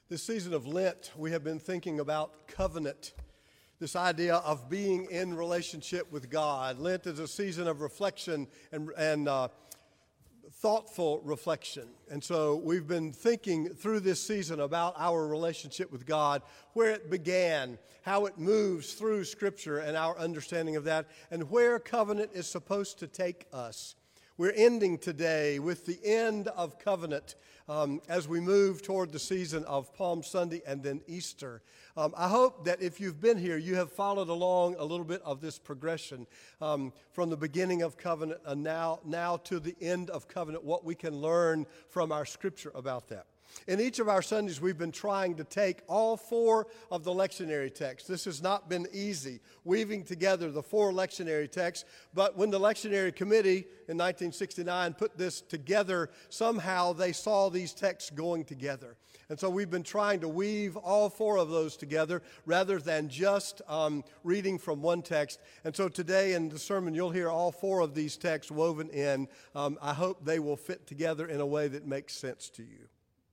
This season of Lent, we have been thinking about covenant, this idea of being in relationship with God. Lent is a season of reflection and thoughtful reflection. And so we've been thinking through this season about our relationship with God, where it began, how it moves through Scripture and our understanding of that, and where covenant is supposed to take us. We're ending today with the end of covenant as we move toward the season of Palm Sunday and then Easter. I hope that if you've been here, you have followed along a little bit of this progression from the beginning of covenant and now to the end of covenant, what we can learn from our Scripture about that. In each of our Sundays, we've been trying to take all four of the lectionary texts. This has not been easy, weaving together the four lectionary texts. But when the lectionary committee in 1969 put this together, somehow they saw these texts going together. And so we've been trying to weave all four of those together rather than just reading from one text. And so today in the sermon, you'll hear all four of these texts woven in. I hope they will fit together in a way that makes sense to you.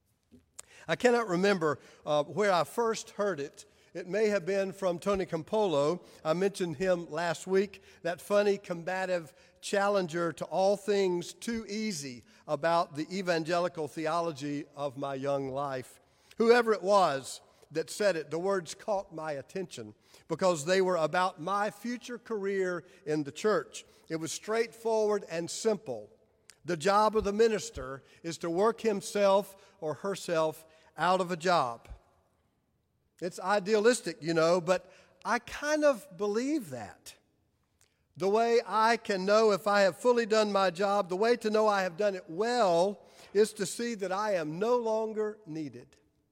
I cannot remember where I first heard it. It may have been from Tony Campolo. I mentioned him last week, that funny, combative challenger to all things too easy about the evangelical theology of my young life. Whoever it was that said it, the words caught my attention because they were about my future career in the church. It was straightforward and simple. The job of the minister is to work himself or herself out of a job. It's idealistic, but I kind of believe that. The way I can know if I have fully done my job, the way to know I have done it well, is to see that I am no longer needed.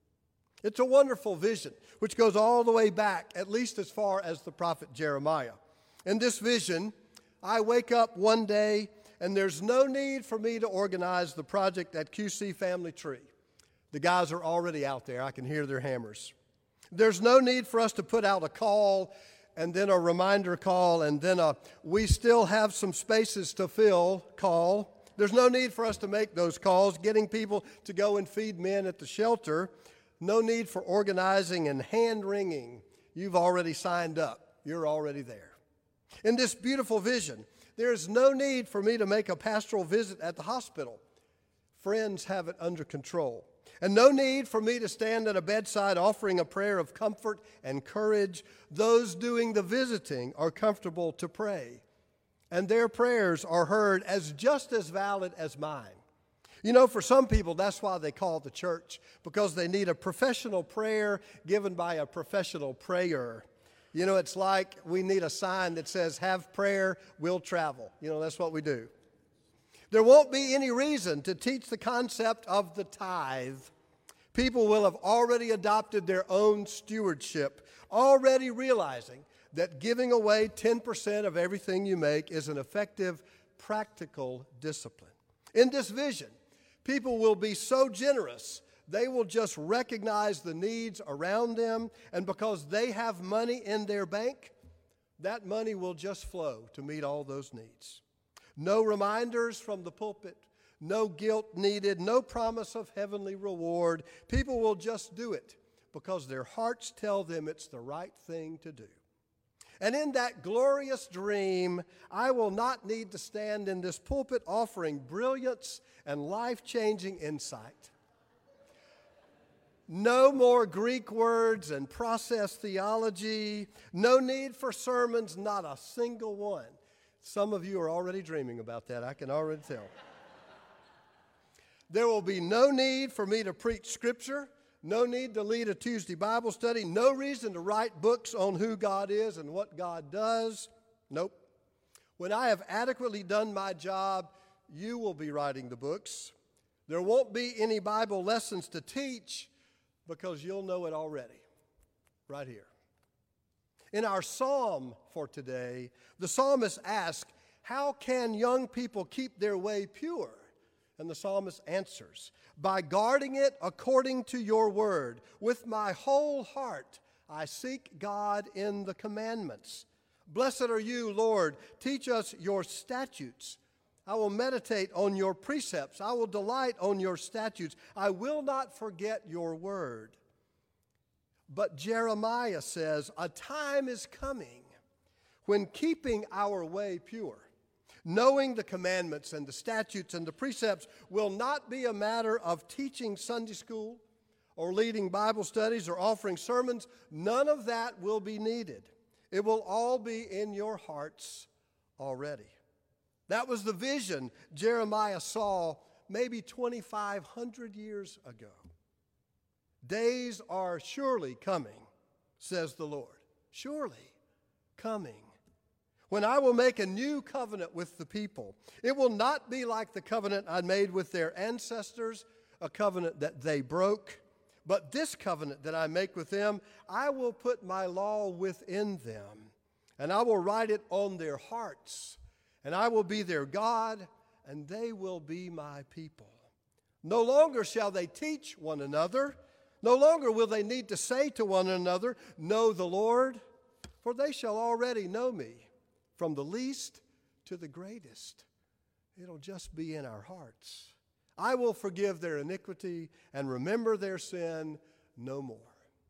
It's a wonderful vision, which goes all the way back, at least as far as the prophet Jeremiah. In this vision, I wake up one day and there's no need for me to organize the project at QC Family Tree. The guys are already out there. I can hear their hammers. There's no need for us to put out a call and then a reminder call and then a we still have some spaces to fill call. There's no need for us to make those calls, getting people to go and feed men at the shelter. No need for organizing and hand-wringing. You've already signed up. You're already there. In this beautiful vision, there's no need for me to make a pastoral visit at the hospital. Friends have it under control. And no need for me to stand at a bedside offering a prayer of comfort and courage. Those doing the visiting are comfortable to pray. And their prayers are heard as just as valid as mine. For some people, that's why they call the church, because they need a professional prayer given by a professional prayer. It's like we need a sign that says, have prayer, we'll travel. That's what we do. There won't be any reason to teach the concept of the tithe. People will have already adopted their own stewardship, already realizing that giving away 10% of everything you make is an effective, practical discipline. In this vision, people will be so generous, they will just recognize the needs around them, and because they have money in their bank, that money will just flow to meet all those needs. No reminders from the pulpit, no guilt needed, no promise of heavenly reward. People will just do it because their hearts tell them it's the right thing to do. And in that glorious dream, I will not need to stand in this pulpit offering brilliance and life-changing insight. No more Greek words and process theology. No need for sermons, not a single one. Some of you are already dreaming about that. I can already tell. There will be no need for me to preach Scripture, no need to lead a Tuesday Bible study, no reason to write books on who God is and what God does. Nope. When I have adequately done my job, you will be writing the books. There won't be any Bible lessons to teach because you'll know it already, right here. In our psalm for today, the psalmist asks, how can young people keep their way pure? And the psalmist answers, by guarding it according to your word. With my whole heart, I seek God in the commandments. Blessed are you, Lord. Teach us your statutes. I will meditate on your precepts. I will delight on your statutes. I will not forget your word. But Jeremiah says, a time is coming when keeping our way pure, knowing the commandments and the statutes and the precepts will not be a matter of teaching Sunday school or leading Bible studies or offering sermons. None of that will be needed. It will all be in your hearts already. That was the vision Jeremiah saw maybe 2,500 years ago. Days are surely coming, says the Lord. Surely coming, when I will make a new covenant with the people. It will not be like the covenant I made with their ancestors, a covenant that they broke. But this covenant that I make with them, I will put my law within them, and I will write it on their hearts, and I will be their God, and they will be my people. No longer shall they teach one another. No longer will they need to say to one another, know the Lord, for they shall already know me, from the least to the greatest. It'll just be in our hearts. I will forgive their iniquity and remember their sin no more.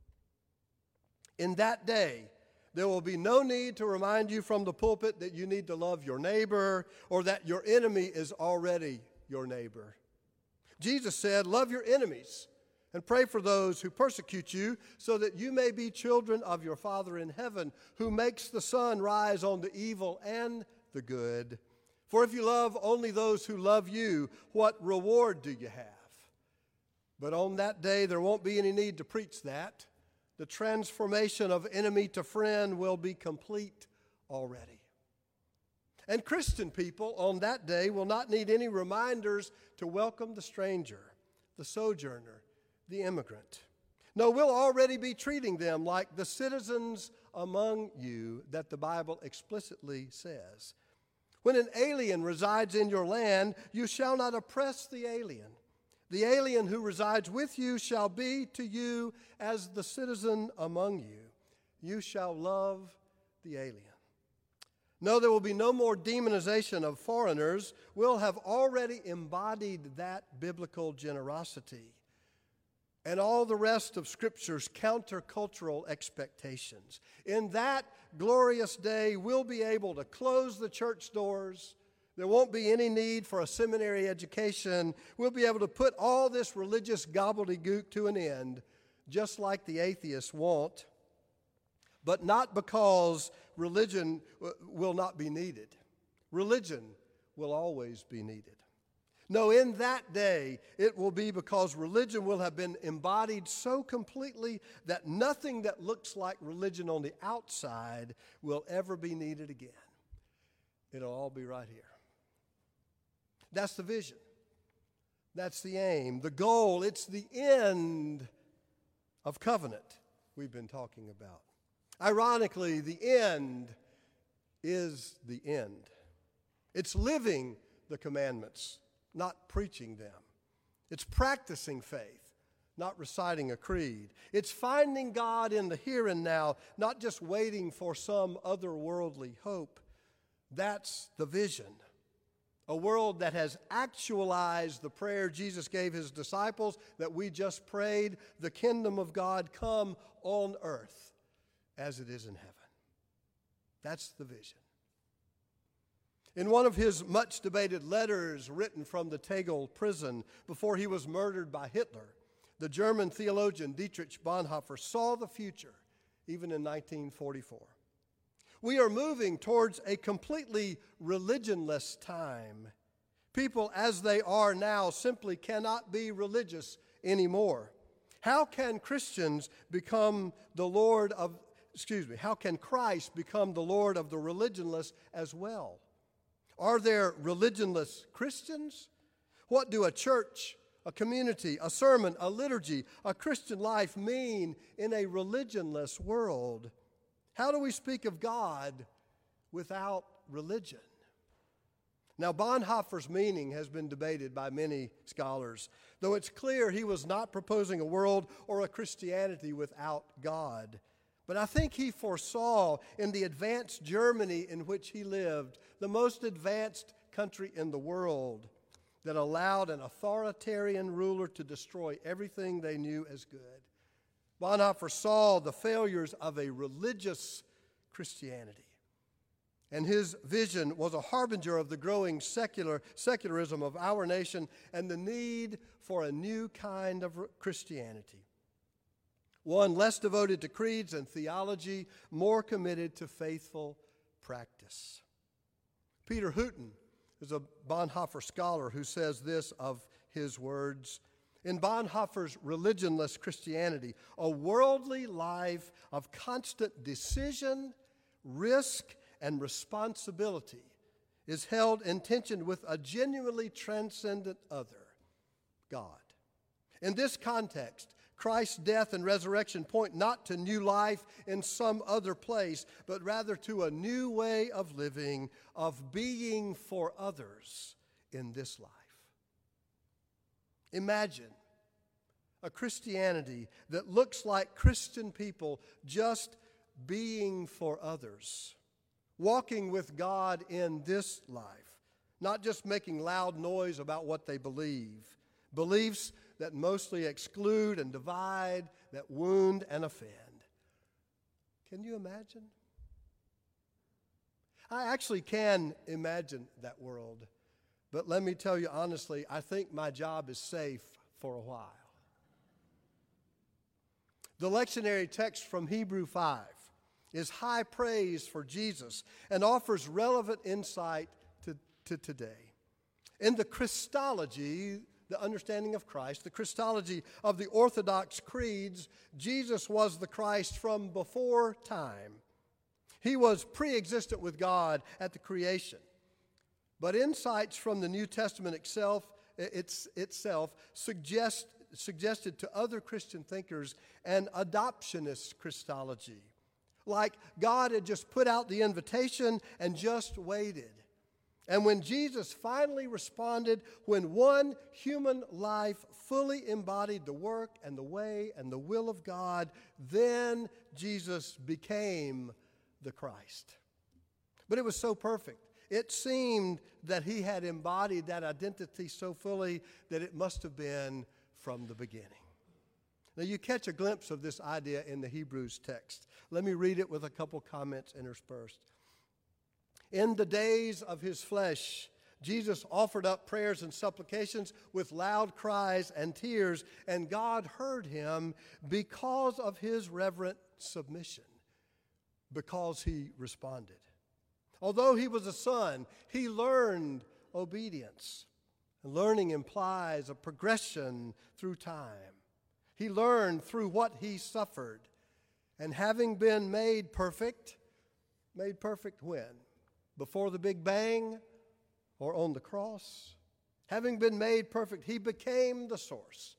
In that day, there will be no need to remind you from the pulpit that you need to love your neighbor or that your enemy is already your neighbor. Jesus said, love your enemies and pray for those who persecute you, so that you may be children of your Father in heaven, who makes the sun rise on the evil and the good. For if you love only those who love you, what reward do you have? But on that day, there won't be any need to preach that. The transformation of enemy to friend will be complete already. And Christian people on that day will not need any reminders to welcome the stranger, the sojourner, the immigrant. No, we'll already be treating them like the citizens among you that the Bible explicitly says. When an alien resides in your land, you shall not oppress the alien. The alien who resides with you shall be to you as the citizen among you. You shall love the alien. No, there will be no more demonization of foreigners. We'll have already embodied that biblical generosity and all the rest of Scripture's countercultural expectations. In that glorious day, we'll be able to close the church doors. There won't be any need for a seminary education. We'll be able to put all this religious gobbledygook to an end, just like the atheists want, but not because religion will not be needed. Religion will always be needed. No, in that day, it will be because religion will have been embodied so completely that nothing that looks like religion on the outside will ever be needed again. It'll all be right here. That's the vision. That's the aim, the goal. It's the end of covenant we've been talking about. Ironically, the end is the end. It's living the commandments, not preaching them. It's practicing faith, not reciting a creed. It's finding God in the here and now, not just waiting for some otherworldly hope. That's the vision. A world that has actualized the prayer Jesus gave his disciples that we just prayed, the kingdom of God come on earth as it is in heaven. That's the vision. In one of his much debated letters written from the Tegel prison before he was murdered by Hitler, the German theologian Dietrich Bonhoeffer saw the future, even in 1944. We are moving towards a completely religionless time. People as they are now simply cannot be religious anymore. How can Christians become the Lord of, how can Christ become the Lord of the religionless as well? Are there religionless Christians? What do a church, a community, a sermon, a liturgy, a Christian life mean in a religionless world? How do we speak of God without religion? Now, Bonhoeffer's meaning has been debated by many scholars, though it's clear he was not proposing a world or a Christianity without God. But I think he foresaw in the advanced Germany in which he lived, the most advanced country in the world, that allowed an authoritarian ruler to destroy everything they knew as good, Bonhoeffer saw the failures of a religious Christianity, and his vision was a harbinger of the growing secularism of our nation and the need for a new kind of Christianity. One less devoted to creeds and theology, more committed to faithful practice. Peter Hooton is a Bonhoeffer scholar who says this of his words: in Bonhoeffer's religionless Christianity, a worldly life of constant decision, risk, and responsibility is held in tension with a genuinely transcendent other, God. In this context, Christ's death and resurrection point not to new life in some other place, but rather to a new way of living, of being for others in this life. Imagine a Christianity that looks like Christian people just being for others, walking with God in this life, not just making loud noise about what they believe, beliefs that mostly exclude and divide, that wound and offend. Can you imagine? I actually can imagine that world, but let me tell you honestly, I think my job is safe for a while. The lectionary text from Hebrews 5 is high praise for Jesus and offers relevant insight to today. In the Christology, the understanding of Christ, the Christology of the Orthodox creeds, Jesus was the Christ from before time. He was pre-existent with God at the creation. But insights from the New Testament itself suggested to other Christian thinkers an adoptionist Christology. Like God had just put out the invitation and just waited. And when Jesus finally responded, when one human life fully embodied the work and the way and the will of God, then Jesus became the Christ. But it was so perfect. It seemed that he had embodied that identity so fully that it must have been from the beginning. Now you catch a glimpse of this idea in the Hebrews text. Let me read it with a couple comments interspersed. In the days of his flesh, Jesus offered up prayers and supplications with loud cries and tears, and God heard him because of his reverent submission, because he responded. Although he was a son, he learned obedience. And learning implies a progression through time. He learned through what he suffered. And having been made perfect when? Before the Big Bang or on the cross? Having been made perfect, he became the source,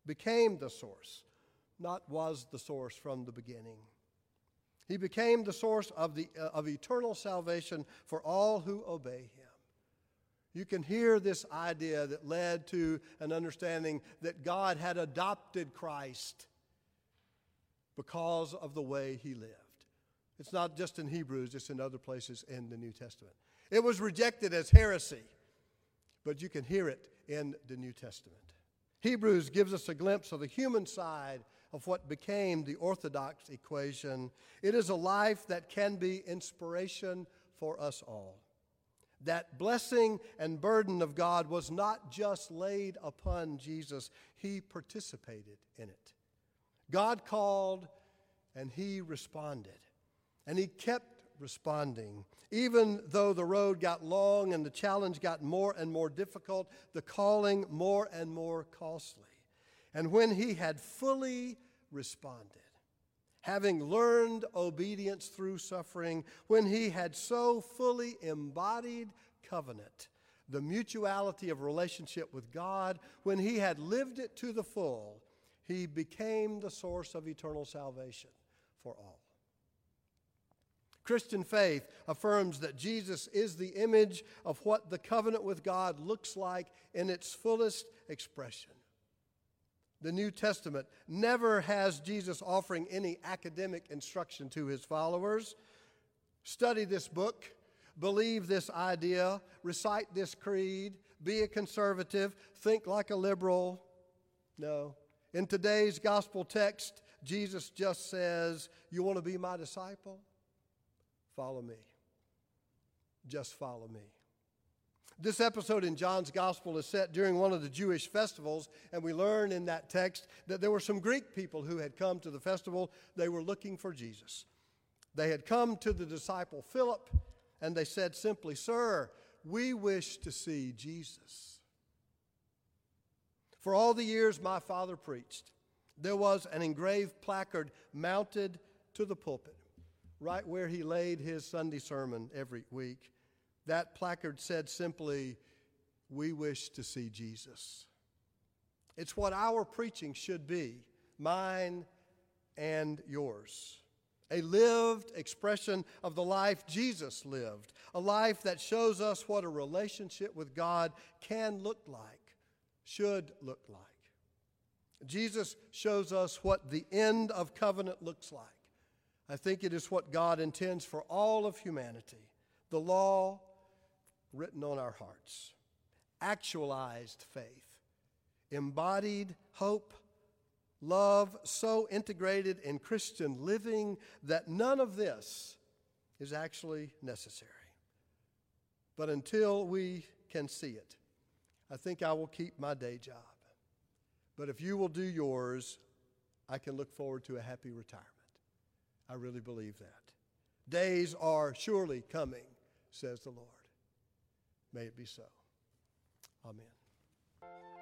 not was the source from the beginning. He became the source of eternal salvation for all who obey him. You can hear this idea that led to an understanding that God had adopted Christ because of the way he lived. It's not just in Hebrews, it's in other places in the New Testament. It was rejected as heresy, but you can hear it in the New Testament. Hebrews gives us a glimpse of the human side of what became the Orthodox equation. It is a life that can be inspiration for us all. That blessing and burden of God was not just laid upon Jesus, he participated in it. God called and he responded. And he kept responding. Even though the road got long and the challenge got more and more difficult, the calling more and more costly. And when he had fully responded, having learned obedience through suffering, when he had so fully embodied covenant, the mutuality of relationship with God, when he had lived it to the full, he became the source of eternal salvation for all. Christian faith affirms that Jesus is the image of what the covenant with God looks like in its fullest expression. The New Testament never has Jesus offering any academic instruction to his followers. Study this book, believe this idea, recite this creed, be a conservative, think like a liberal. No. In today's gospel text, Jesus just says, you want to be my disciple? Follow me. Just follow me. This episode in John's Gospel is set during one of the Jewish festivals, and we learn in that text that there were some Greek people who had come to the festival. They were looking for Jesus. They had come to the disciple Philip, and they said simply, "Sir, we wish to see Jesus." For all the years my father preached, there was an engraved placard mounted to the pulpit, right where he laid his Sunday sermon every week. That placard said simply, "We wish to see Jesus." It's what our preaching should be, mine and yours. A lived expression of the life Jesus lived, a life that shows us what a relationship with God can look like, should look like. Jesus shows us what the end of covenant looks like. I think it is what God intends for all of humanity. The law written on our hearts, actualized faith, embodied hope, love so integrated in Christian living that none of this is actually necessary. But until we can see it, I think I will keep my day job. But if you will do yours, I can look forward to a happy retirement. I really believe that. Days are surely coming, says the Lord. May it be so. Amen.